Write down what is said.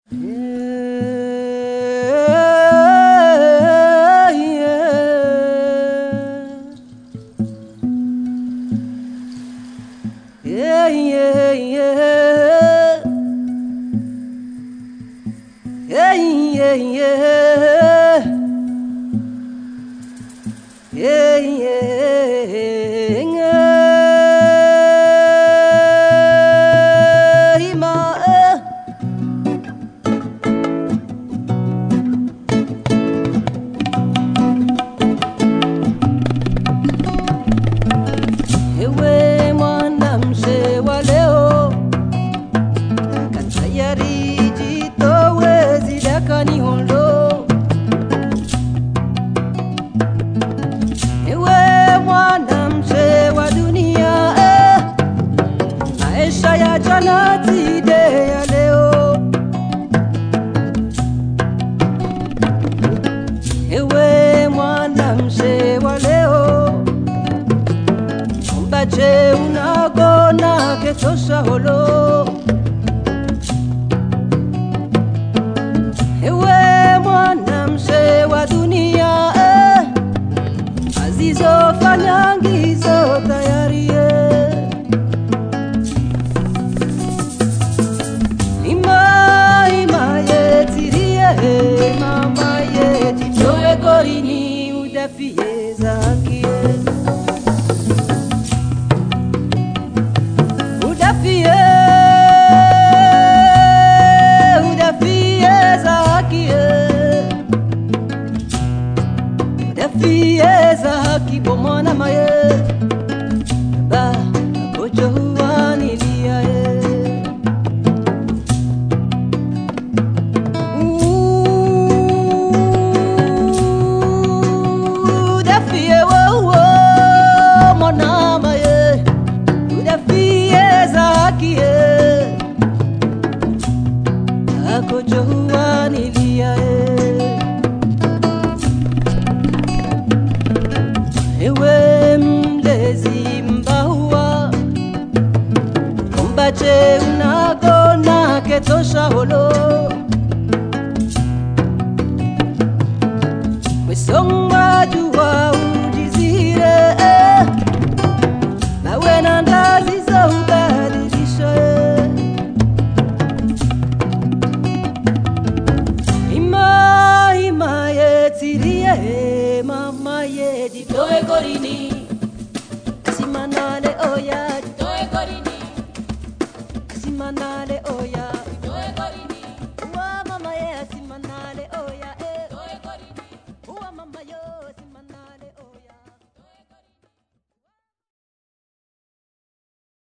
Unagona ketosha holo, ewe mwanamshe wa dunia, azizo fanyangizo tayari, ima yetirie mama yeti towe gorini udafie zakie. Fieza haki bomona maye ba kojo huani dia da fie wo mona maye da fieza haki kojo huani dia ewe mlezi mbaua kumbache unagona ketosha holo wesonga jua ujizire nawe na ndazi za ubadilisha ima yetirie mama yedi toe gorini simanale oya toe gorini simanale oya toe gorini wa mama ye simanale oya toe gorini wa mama yo